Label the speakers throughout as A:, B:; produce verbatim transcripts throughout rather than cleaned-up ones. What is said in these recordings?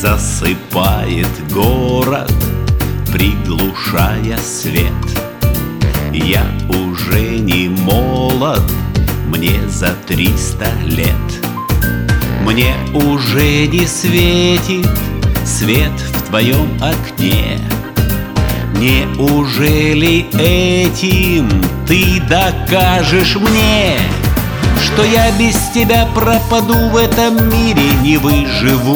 A: засыпает город, приглушая свет. Я уже не молод, мне за триста лет. Мне уже не светит свет в твоем окне. Неужели этим ты докажешь мне, что я без тебя пропаду, в этом мире не выживу?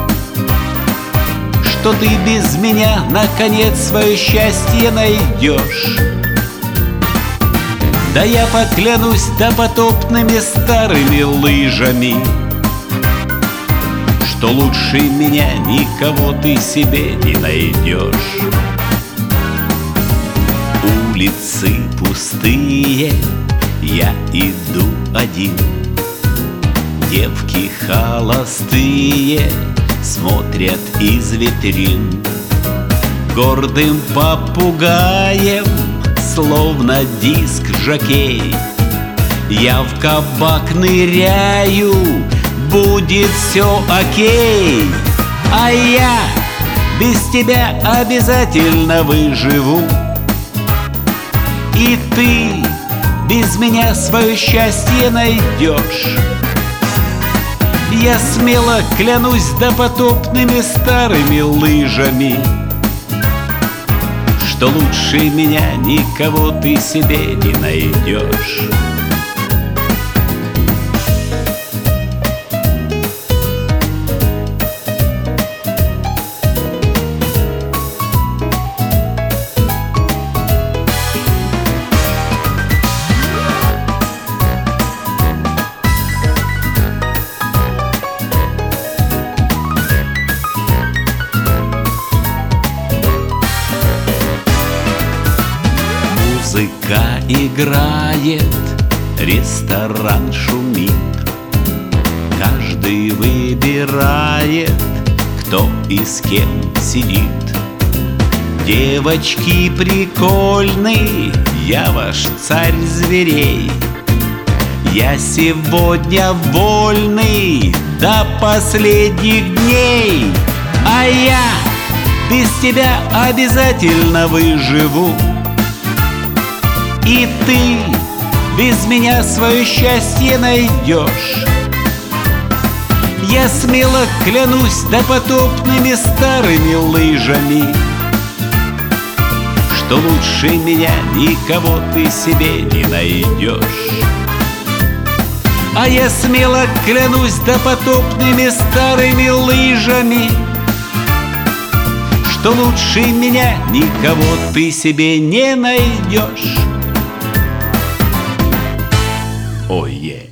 A: Что ты без меня наконец свое счастье найдешь? Да я поклянусь допотопными старыми лыжами, что лучше меня никого ты себе не найдешь. Улицы пустые, я иду один. Девки холостые смотрят из витрин. Гордым попугаем, словно диск-жокей, я в кабак ныряю, будет все окей. А я без тебя обязательно выживу. И ты без меня свое счастье найдешь. Я смело клянусь допотопными старыми лыжами, что лучше меня никого ты себе не найдешь. Музыка играет, ресторан шумит, каждый выбирает, кто и с кем сидит. Девочки прикольные, я ваш царь зверей. Я сегодня вольный до последних дней. А я без тебя обязательно выживу. И ты без меня свое счастье найдешь. Я смело клянусь допотопными старыми лыжами, что лучше меня никого ты себе не найдешь. А я смело клянусь допотопными старыми лыжами, что лучше меня никого ты себе не найдешь. Oh yeah.